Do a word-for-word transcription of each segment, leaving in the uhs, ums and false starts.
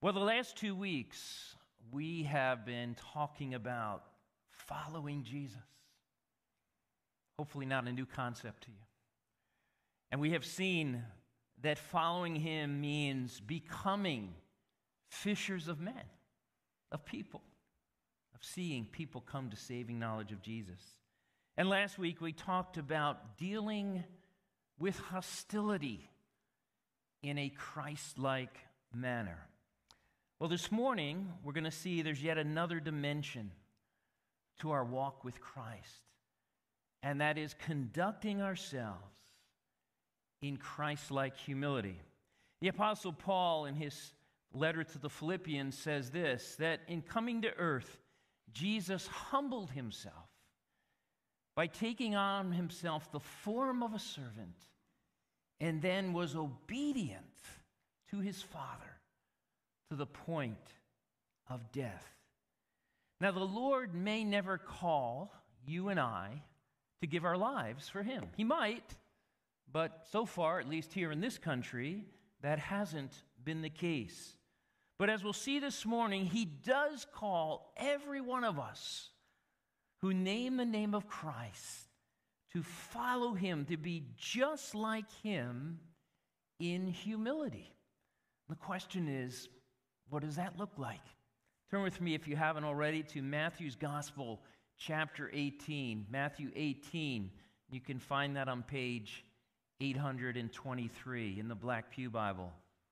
Well, the last two weeks, we have been talking about following Jesus. Hopefully not a new concept to you. And we have seen that following him means becoming fishers of men, of people, of seeing people come to saving knowledge of Jesus. And last week, we talked about dealing with hostility in a Christ-like manner. Well, this morning, we're going to see there's yet another dimension to our walk with Christ, and that is conducting ourselves in Christ-like humility. The Apostle Paul, in his letter to the Philippians, says this, that in coming to earth, Jesus humbled himself by taking on himself the form of a servant, and then was obedient to his Father to the point of death. Now, the Lord may never call you and I to give our lives for him. He might, but so far, at least here in this country, that hasn't been the case. But as we'll see this morning, he does call every one of us who name the name of Christ to follow him, to be just like him in humility. The question is, what does that look like? Turn with me, if you haven't already, to Matthew's Gospel, chapter eighteen. Matthew eighteen. You can find that on page eight hundred twenty-three in the Black Pew Bible.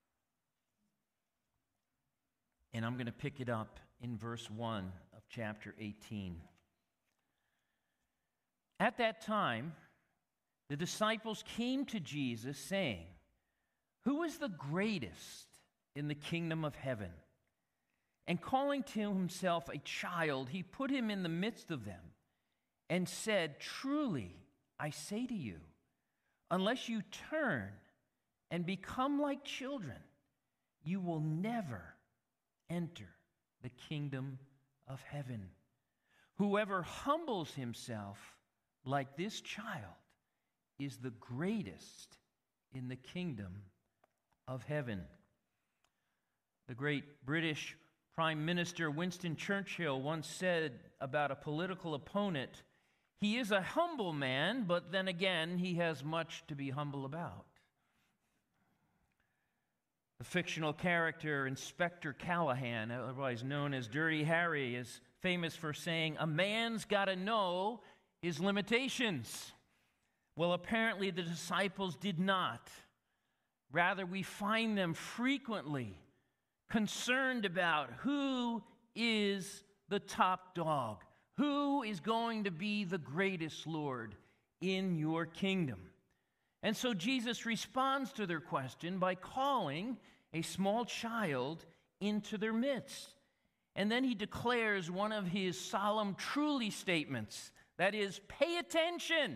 And I'm going to pick it up in verse one of chapter eighteen. At that time, the disciples came to Jesus, saying, "Who is the greatest in the kingdom of heaven?" And calling to himself a child, he put him in the midst of them and said, "Truly, I say to you, unless you turn and become like children, you will never enter the kingdom of heaven. Whoever humbles himself like this child is the greatest in the kingdom of heaven." The great British Prime Minister Winston Churchill once said about a political opponent, "He is a humble man, but then again, he has much to be humble about." The fictional character Inspector Callahan, otherwise known as Dirty Harry, is famous for saying, "A man's got to know his limitations." Well, apparently the disciples did not. Rather, we find them frequently concerned about who is the top dog, who is going to be the greatest, Lord, in your kingdom. And so Jesus responds to their question by calling a small child into their midst. And then he declares one of his solemn truly statements, that is, pay attention.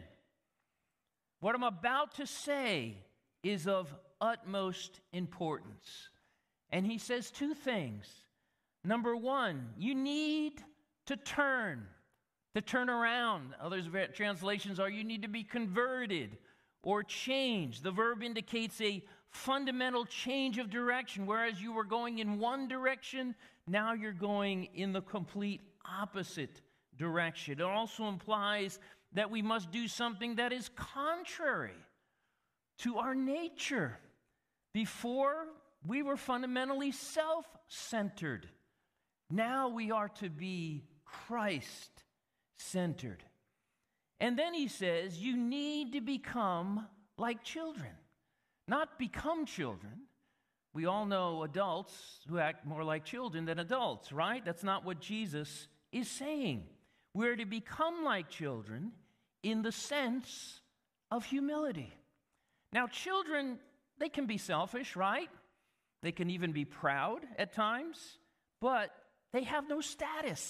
What I'm about to say is of utmost importance. And he says two things. Number one, you need to turn, to turn around. Other translations are you need to be converted or changed. The verb indicates a fundamental change of direction. Whereas you were going in one direction, now you're going in the complete opposite direction. It also implies that we must do something that is contrary to our nature. Before, we were fundamentally self-centered. Now we are to be Christ-centered. And then he says, you need to become like children. Not become children. We all know adults who act more like children than adults, right? That's not what Jesus is saying. We're to become like children in the sense of humility. Now, children, they can be selfish, right? They can even be proud at times, but they have no status.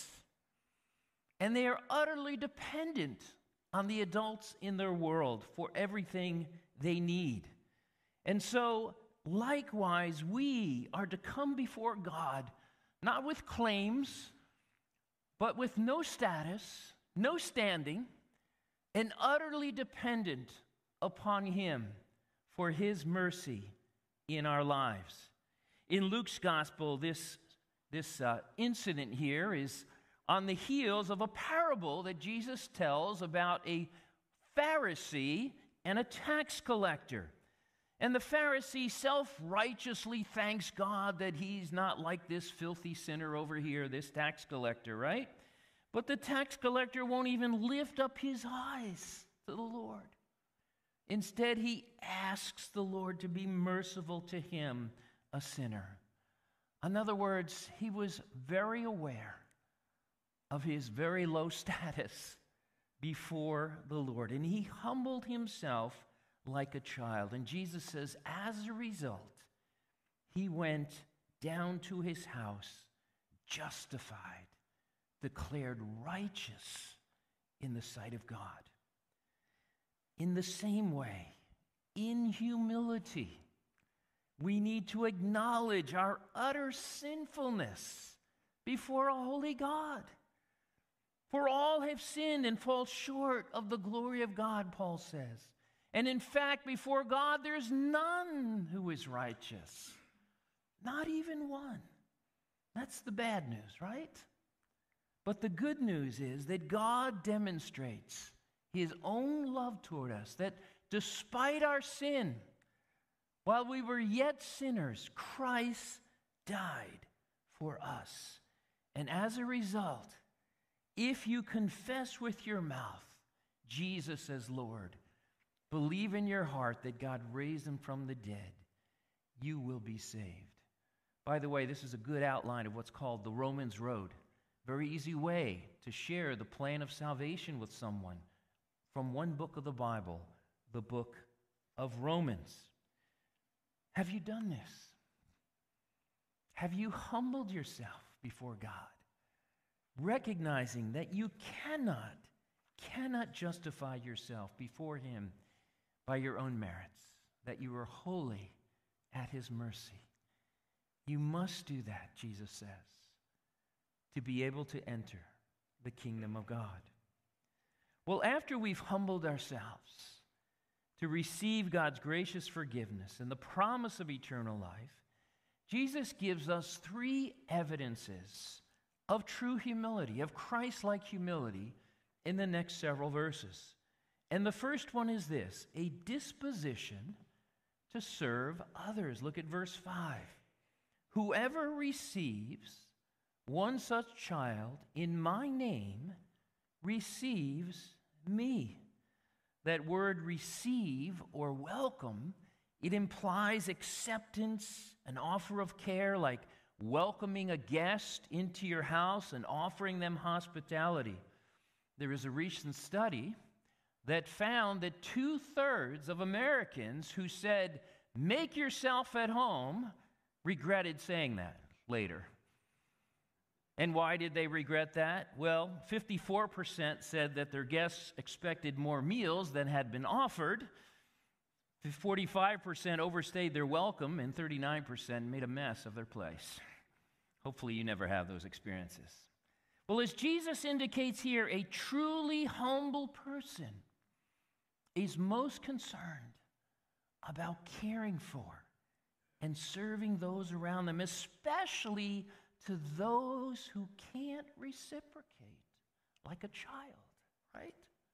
And they are utterly dependent on the adults in their world for everything they need. And so, likewise, we are to come before God, not with claims, but with no status, no standing, and utterly dependent upon him for his mercy in our lives. In Luke's gospel, this, this uh, incident here is on the heels of a parable that Jesus tells about a Pharisee and a tax collector. And the Pharisee self-righteously thanks God that he's not like this filthy sinner over here, this tax collector, right? But the tax collector won't even lift up his eyes to the Lord. Instead, he asks the Lord to be merciful to him, a sinner. In other words, he was very aware of his very low status before the Lord, and he humbled himself like a child. And Jesus says, as a result, he went down to his house justified, declared righteous in the sight of God. In the same way, in humility, we need to acknowledge our utter sinfulness before a holy God. For all have sinned and fall short of the glory of God, Paul says. And in fact, before God, there's none who is righteous. Not even one. That's the bad news, right? But the good news is that God demonstrates his own love toward us, that despite our sin, while we were yet sinners, Christ died for us. And as a result, if you confess with your mouth Jesus as Lord, believe in your heart that God raised him from the dead, you will be saved. By the way, this is a good outline of what's called the Romans Road. Very easy way to share the plan of salvation with someone from one book of the Bible, the book of Romans. Have you done this? Have you humbled yourself before God, recognizing that you cannot, cannot justify yourself before him by your own merits, that you are wholly at his mercy? You must do that, Jesus says, to be able to enter the kingdom of God. Well, after we've humbled ourselves to receive God's gracious forgiveness and the promise of eternal life, Jesus gives us three evidences of true humility, of Christ-like humility, in the next several verses. And the first one is this: a disposition to serve others. Look at verse five. Whoever receives one such child in my name receives me. That word receive or welcome, it implies acceptance, an offer of care, like welcoming a guest into your house and offering them hospitality. There is a recent study that found that two-thirds of Americans who said, "Make yourself at home," regretted saying that later. And why did they regret that? Well, fifty-four percent said that their guests expected more meals than had been offered. forty-five percent overstayed their welcome, and thirty-nine percent made a mess of their place. Hopefully you never have those experiences. Well, as Jesus indicates here, a truly humble person is most concerned about caring for and serving those around them, especially to those who can't reciprocate, like a child, right?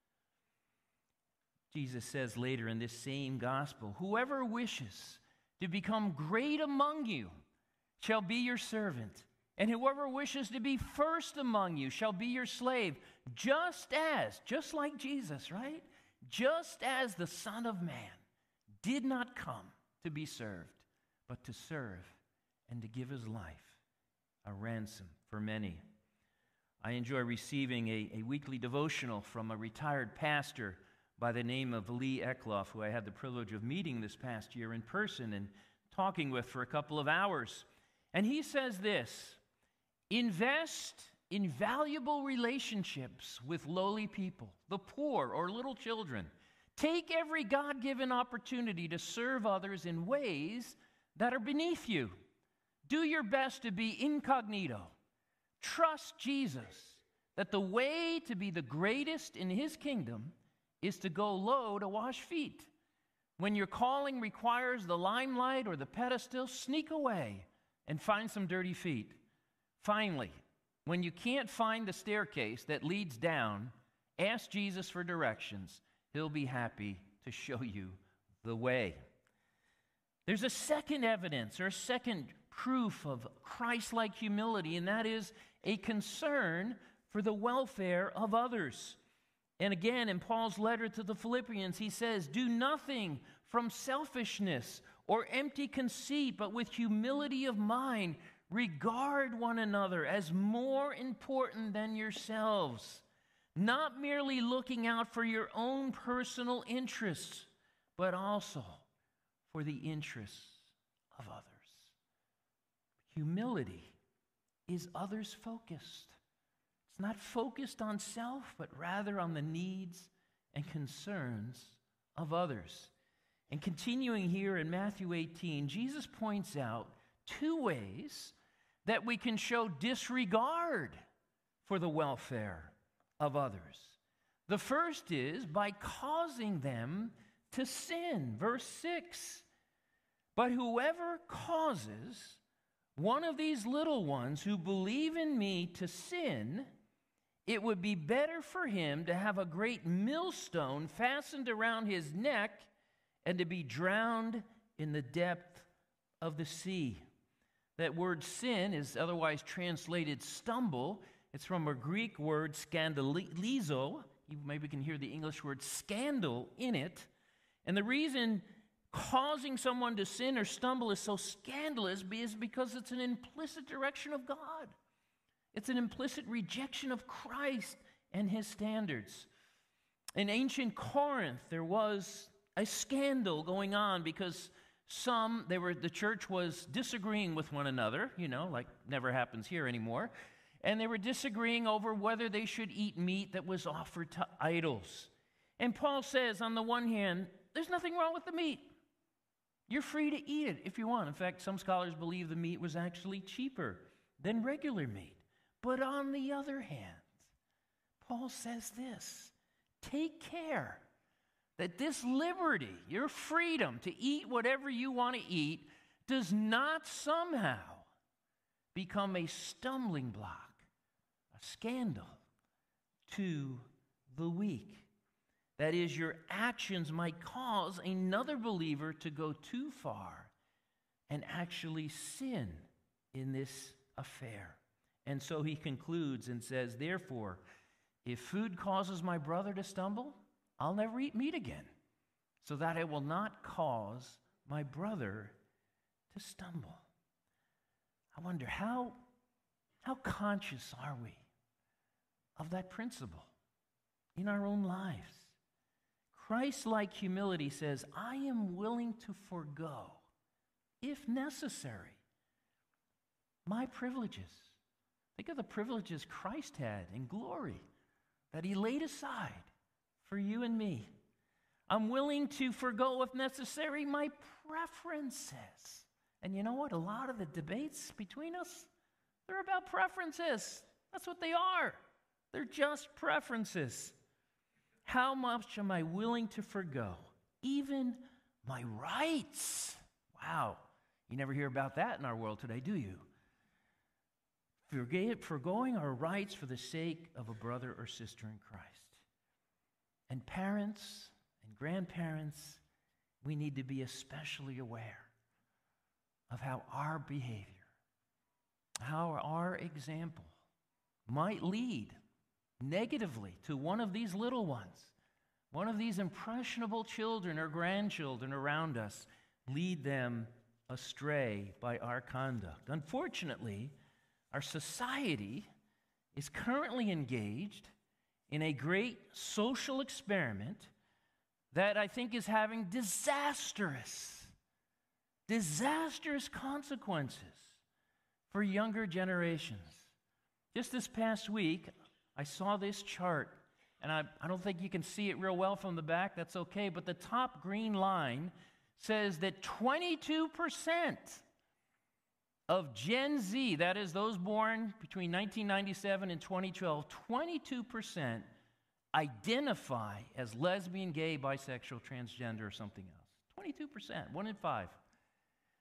Jesus says later in this same gospel, whoever wishes to become great among you shall be your servant, and whoever wishes to be first among you shall be your slave, just as, just like Jesus, right? Just as the Son of Man did not come to be served, but to serve and to give his life a ransom for many. I enjoy receiving a, a weekly devotional from a retired pastor by the name of Lee Eckloff, who I had the privilege of meeting this past year in person and talking with for a couple of hours. And he says this: invest in valuable relationships with lowly people, the poor or little children. Take every God-given opportunity to serve others in ways that are beneath you. Do your best to be incognito. Trust Jesus that the way to be the greatest in his kingdom is to go low to wash feet. When your calling requires the limelight or the pedestal, sneak away and find some dirty feet. Finally, when you can't find the staircase that leads down, ask Jesus for directions. He'll be happy to show you the way. There's a second evidence or a second proof of Christ-like humility, and that is a concern for the welfare of others. And again, in Paul's letter to the Philippians, he says, "Do nothing from selfishness or empty conceit, but with humility of mind, regard one another as more important than yourselves, not merely looking out for your own personal interests, but also for the interests of others." Humility is others-focused. It's not focused on self, but rather on the needs and concerns of others. And continuing here in Matthew eighteen, Jesus points out two ways that we can show disregard for the welfare of others. The first is by causing them to sin. Verse six, "But whoever causes one of these little ones who believe in me to sin, it would be better for him to have a great millstone fastened around his neck and to be drowned in the depth of the sea." That word sin is otherwise translated stumble. It's from a Greek word scandalizo. You maybe can hear the English word scandal in it. And the reason causing someone to sin or stumble is so scandalous is because it's an implicit direction of God. It's an implicit rejection of Christ and his standards. In ancient Corinth, there was a scandal going on because some, they were, the church was disagreeing with one another, you know, like never happens here anymore. And they were disagreeing over whether they should eat meat that was offered to idols. And Paul says, on the one hand, there's nothing wrong with the meat. You're free to eat it if you want. In fact, some scholars believe the meat was actually cheaper than regular meat. But on the other hand, Paul says this, take care that this liberty, your freedom to eat whatever you want to eat, does not somehow become a stumbling block, a scandal to the weak. That is, your actions might cause another believer to go too far and actually sin in this affair. And so he concludes and says, therefore, if food causes my brother to stumble, I'll never eat meat again, so that I will not cause my brother to stumble. I wonder, how, how conscious are we of that principle in our own lives? Christ-like humility says, I am willing to forego, if necessary, my privileges. Think of the privileges Christ had in glory that he laid aside for you and me. I'm willing to forego, if necessary, my preferences. And you know what? A lot of the debates between us, they're about preferences. That's what they are. They're just preferences. How much am I willing to forego? Even my rights. Wow. You never hear about that in our world today, do you? Forgoing our rights for the sake of a brother or sister in Christ. And parents and grandparents, we need to be especially aware of how our behavior, how our example might lead negatively to one of these little ones, one of these impressionable children or grandchildren around us, lead them astray by our conduct. Unfortunately, our society is currently engaged in a great social experiment that I think is having disastrous, disastrous consequences for younger generations. Just this past week, I saw this chart, and I, I don't think you can see it real well from the back. That's okay, but the top green line says that twenty-two percent of Gen Z, that is those born between nineteen ninety-seven and twenty twelve, twenty-two percent identify as lesbian, gay, bisexual, transgender, or something else. twenty-two percent, one in five.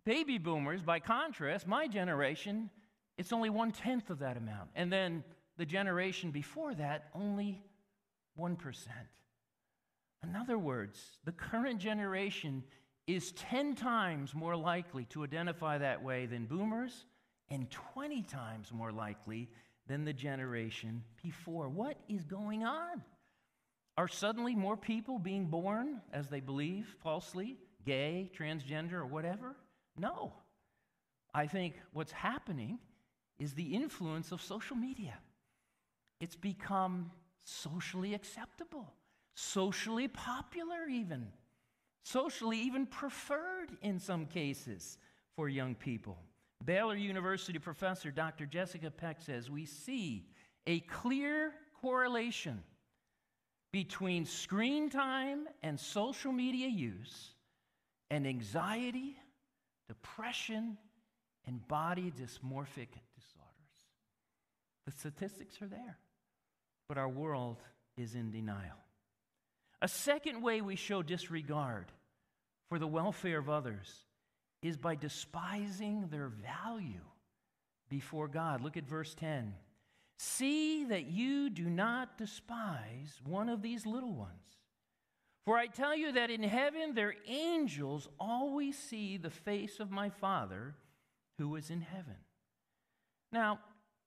Baby boomers, by contrast, my generation, it's only one-tenth of that amount. And then the generation before that, only one percent. In other words, the current generation is ten times more likely to identify that way than boomers and twenty times more likely than the generation before. What is going on? Are suddenly more people being born, as they believe, falsely, gay, transgender, or whatever? No. I think what's happening is the influence of social media. It's become socially acceptable, socially popular even, socially even preferred in some cases for young people. Baylor University professor Doctor Jessica Peck says, we see a clear correlation between screen time and social media use and anxiety, depression, and body dysmorphic disorders. The statistics are there, but our world is in denial. A second way we show disregard for the welfare of others is by despising their value before God. Look at verse ten. See that you do not despise one of these little ones. For I tell you that in heaven their angels always see the face of my Father who is in heaven. Now,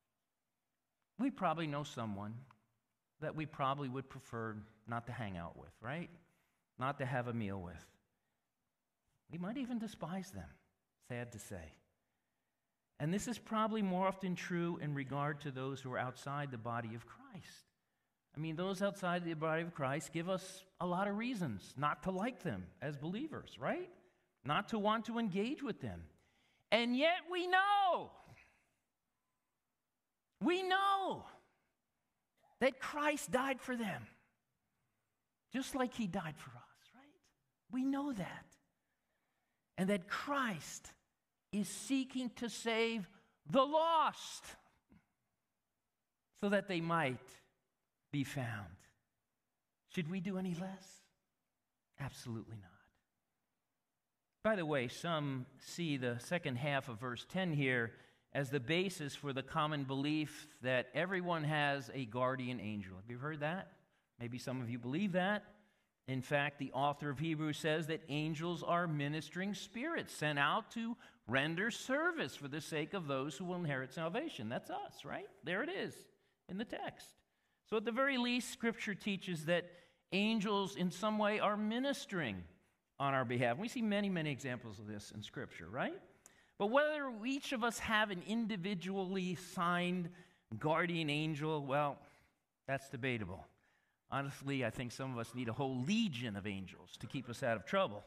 we probably know someone that we probably would prefer not to hang out with, right? Not to have a meal with. We might even despise them, sad to say. And this is probably more often true in regard to those who are outside the body of Christ. I mean, those outside the body of Christ give us a lot of reasons not to like them as believers, right? Not to want to engage with them. And yet we know, we know that Christ died for them, just like he died for us, right? We know that. And that Christ is seeking to save the lost so that they might be found. Should we do any less? Absolutely not. By the way, some see the second half of verse ten here as the basis for the common belief that everyone has a guardian angel. Have you heard that? Maybe some of you believe that. In fact, the author of Hebrews says that angels are ministering spirits sent out to render service for the sake of those who will inherit salvation. That's us, right? There it is in the text. So at the very least, Scripture teaches that angels in some way are ministering on our behalf. We see many, many examples of this in Scripture, right? But whether each of us have an individually signed guardian angel, well, that's debatable. Honestly, I think some of us need a whole legion of angels to keep us out of trouble.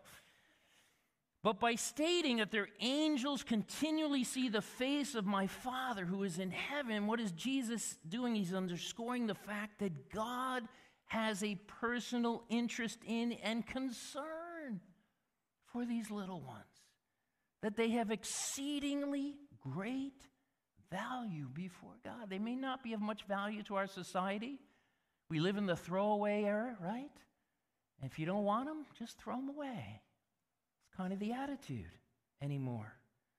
But by stating that their angels continually see the face of my Father who is in heaven, what is Jesus doing? He's underscoring the fact that God has a personal interest in and concern for these little ones, that they have exceedingly great value before God. They may not be of much value to our society. We live in the throwaway era, right? And if you don't want them, just throw them away. It's kind of the attitude anymore.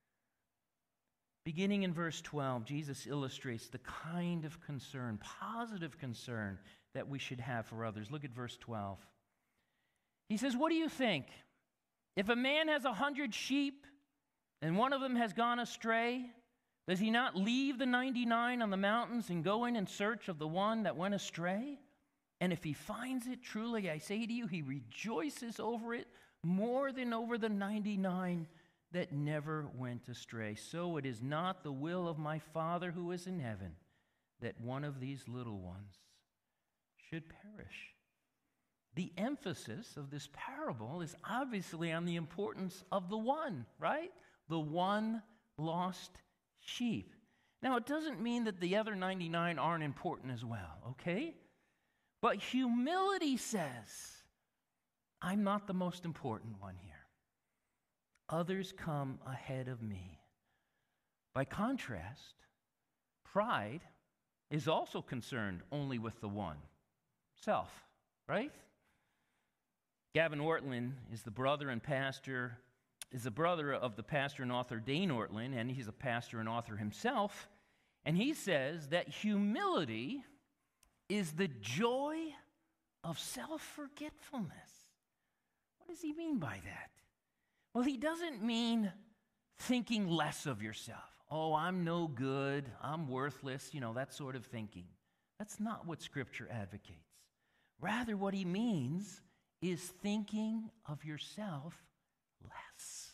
Beginning in verse twelve, Jesus illustrates the kind of concern, positive concern, that we should have for others. Look at verse twelve. He says, what do you think? If a man has a hundred sheep and one of them has gone astray, does he not leave the ninety-nine on the mountains and go in in search of the one that went astray? And if he finds it, truly I say to you, he rejoices over it more than over the ninety-nine that never went astray. So it is not the will of my Father who is in heaven that one of these little ones should perish. The emphasis of this parable is obviously on the importance of the one, right? The one lost sheep. Now, it doesn't mean that the other ninety-nine aren't important as well, okay? But humility says, I'm not the most important one here. Others come ahead of me. By contrast, pride is also concerned only with the one, self, right? Gavin Ortlund is the brother and pastor is a brother of the pastor and author Dane Ortlund, and he's a pastor and author himself. And he says that humility is the joy of self-forgetfulness. What does he mean by that? Well, he doesn't mean thinking less of yourself. Oh, I'm no good, I'm worthless, you know, that sort of thinking. That's not what Scripture advocates. Rather, what he means is thinking of yourself less.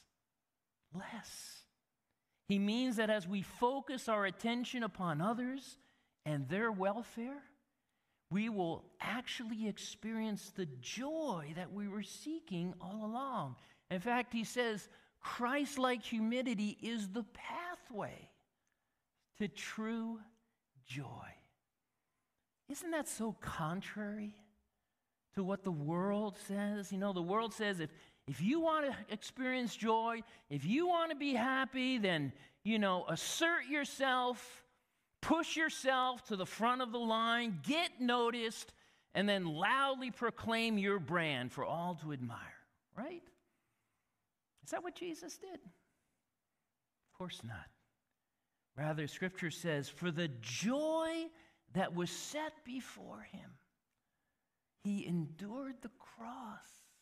Less. He means that as we focus our attention upon others and their welfare, we will actually experience the joy that we were seeking all along. In fact, he says, Christ-like humility is the pathway to true joy. Isn't that so contrary to what the world says? You know, the world says if, if you want to experience joy, if you want to be happy, then, you know, assert yourself, push yourself to the front of the line, get noticed, and then loudly proclaim your brand for all to admire, right? Is that what Jesus did? Of course not. Rather, Scripture says, for the joy that was set before him, he endured the cross.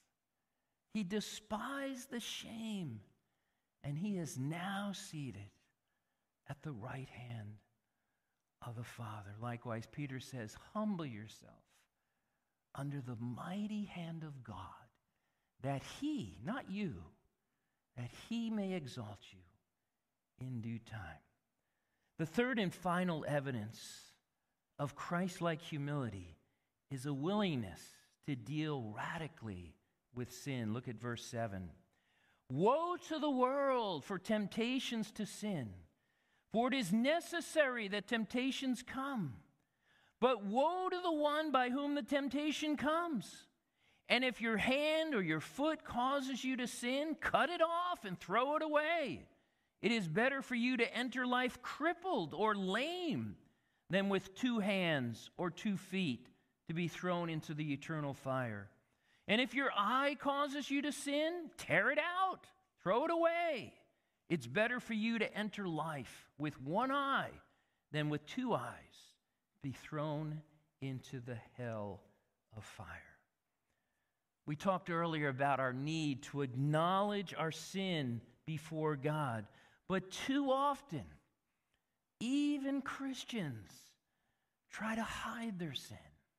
He despised the shame, and he is now seated at the right hand of the Father. Likewise, Peter says, humble yourself under the mighty hand of God, that he, not you, that he may exalt you in due time. The third and final evidence of Christ-like humility is a willingness to deal radically with sin. Look at verse seven. Woe to the world for temptations to sin, for it is necessary that temptations come. But woe to the one by whom the temptation comes. And if your hand or your foot causes you to sin, cut it off and throw it away. It is better for you to enter life crippled or lame than with two hands or two feet to be thrown into the eternal fire. And if your eye causes you to sin, tear it out, throw it away. It's better for you to enter life with one eye than with two eyes be thrown into the hell of fire. We talked earlier about our need to acknowledge our sin before God, but too often, even Christians try to hide their sin.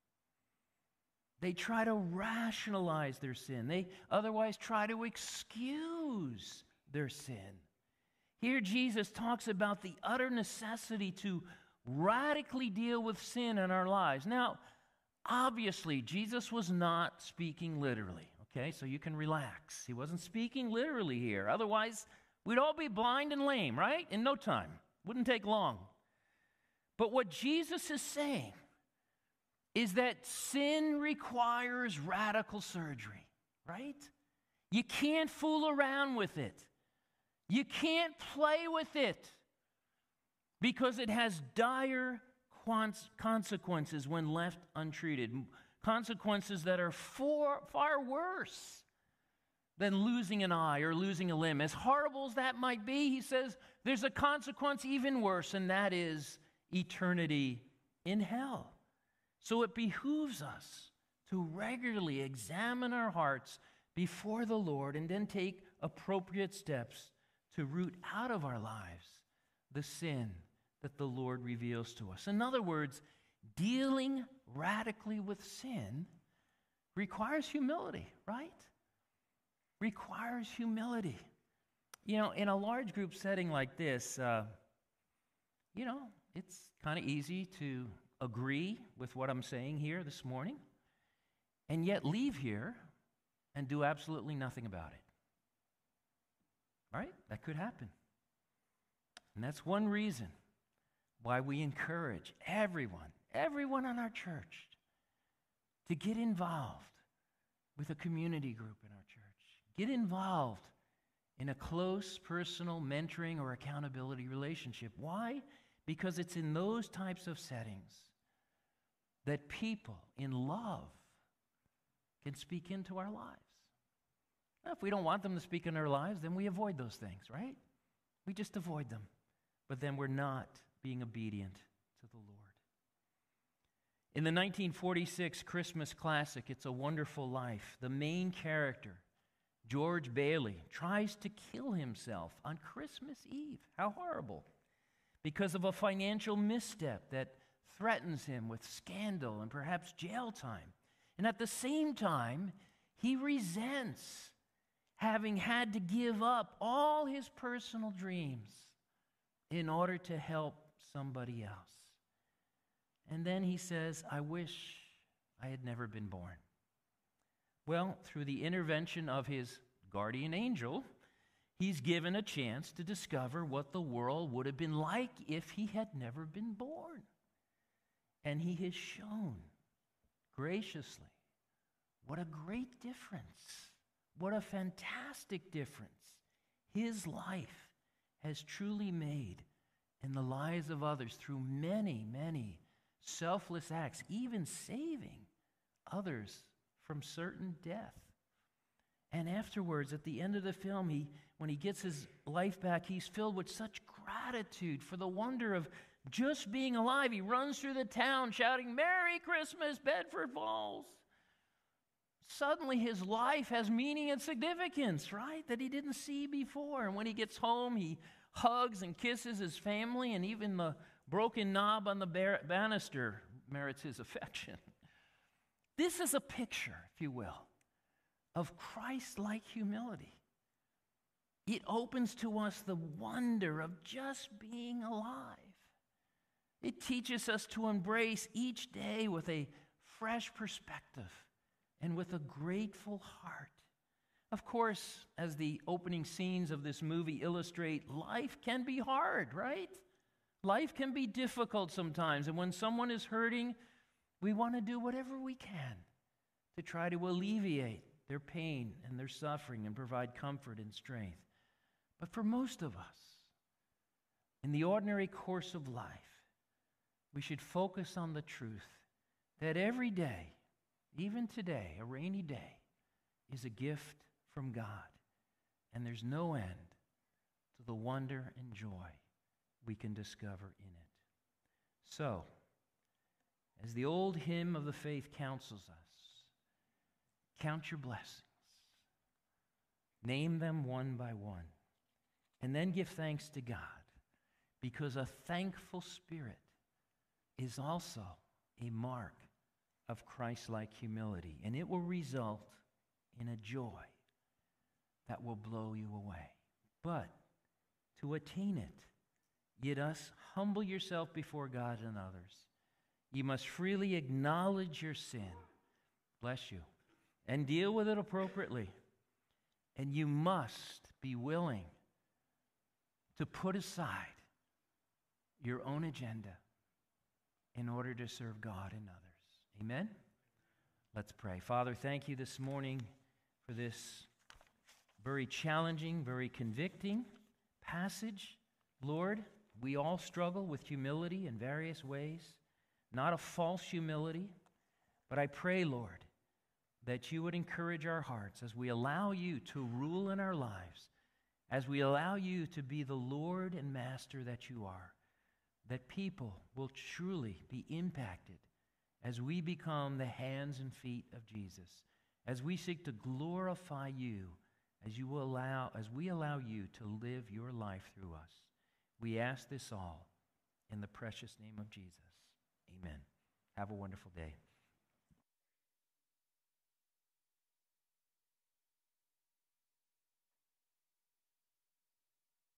They try to rationalize their sin. They otherwise try to excuse their sin. Here Jesus talks about the utter necessity to radically deal with sin in our lives. Now, obviously, Jesus was not speaking literally, okay? So you can relax. He wasn't speaking literally here. Otherwise, we'd all be blind and lame, right? In no time. Wouldn't take long. But what Jesus is saying is that sin requires radical surgery, right? You can't fool around with it. You can't play with it because it has dire consequences when left untreated. Consequences that are far, far worse than losing an eye or losing a limb. As horrible as that might be, he says there's a consequence even worse, and that is eternity in hell. So it behooves us to regularly examine our hearts before the Lord and then take appropriate steps to root out of our lives the sin that the Lord reveals to us. In other words, dealing radically with sin requires humility, right? Requires humility. You know, in a large group setting like this, uh, you know, it's kind of easy to agree with what I'm saying here this morning, and yet leave here and do absolutely nothing about it. Right? That could happen. And that's one reason why we encourage everyone, everyone in our church to get involved with a community group in our church. Get involved in a close personal mentoring or accountability relationship. Why? Because it's in those types of settings that people in love can speak into our lives. Well, if we don't want them to speak in our lives, then we avoid those things, right? We just avoid them. But then we're not being obedient to the Lord. In the nineteen forty-six Christmas classic, It's a Wonderful Life, the main character, George Bailey, tries to kill himself on Christmas Eve. How horrible. Because of a financial misstep that threatens him with scandal and perhaps jail time. And at the same time, he resents having had to give up all his personal dreams in order to help somebody else. And then he says, I wish I had never been born. Well, through the intervention of his guardian angel, he's given a chance to discover what the world would have been like if he had never been born. And he has shown graciously what a great difference, what a fantastic difference his life has truly made in the lives of others through many, many selfless acts, even saving others from certain death. And afterwards, at the end of the film, he, when he gets his life back, he's filled with such gratitude for the wonder of just being alive. He runs through the town shouting, Merry Christmas, Bedford Falls. Suddenly his life has meaning and significance, right, that he didn't see before. And when he gets home, he hugs and kisses his family, and even the broken knob on the bar- banister merits his affection. This is a picture, if you will, of Christ-like humility. It opens to us the wonder of just being alive. It teaches us to embrace each day with a fresh perspective and with a grateful heart. Of course, as the opening scenes of this movie illustrate, life can be hard, right? Life can be difficult sometimes, and when someone is hurting, we want to do whatever we can to try to alleviate their pain and their suffering and provide comfort and strength. But for most of us, in the ordinary course of life, we should focus on the truth that every day, even today, a rainy day, is a gift from God. And there's no end to the wonder and joy we can discover in it. So, as the old hymn of the faith counsels us, count your blessings. Name them one by one. And then give thanks to God, because a thankful spirit is also a mark of Christ-like humility, and it will result in a joy that will blow you away. But to attain it, you must humble yourself before God and others. You must freely acknowledge your sin, bless you, and deal with it appropriately. And you must be willing to put aside your own agenda in order to serve God and others. Amen? Let's pray. Father, thank you this morning for this very challenging, very convicting passage. Lord, we all struggle with humility in various ways, not a false humility, but I pray, Lord, that you would encourage our hearts as we allow you to rule in our lives, as we allow you to be the Lord and Master that you are, that people will truly be impacted as we become the hands and feet of Jesus, as we seek to glorify you, as you will allow, as we allow you to live your life through us. We ask this all in the precious name of Jesus. Amen. Have a wonderful day.